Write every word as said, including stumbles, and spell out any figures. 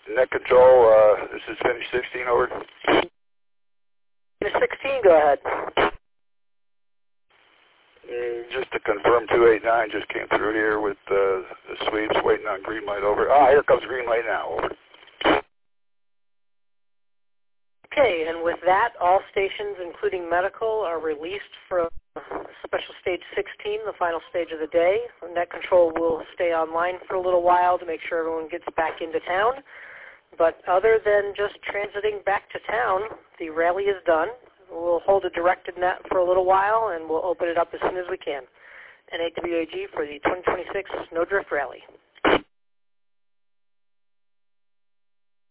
Net control, uh, this is finish sixteen, over. Finish sixteen, go ahead. Mm, just to confirm, two eight nine just came through here with uh, the sweeps, waiting on green light, over. Ah, here comes green light now, over. Okay, and with that, all stations, including medical, are released from Special Stage sixteen, the final stage of the day. Net control will stay online for a little while to make sure everyone gets back into town. But other than just transiting back to town, the rally is done. We'll hold a directed net for a little while, and we'll open it up as soon as we can. N A W A G for the twenty twenty-six Snowdrift Rally.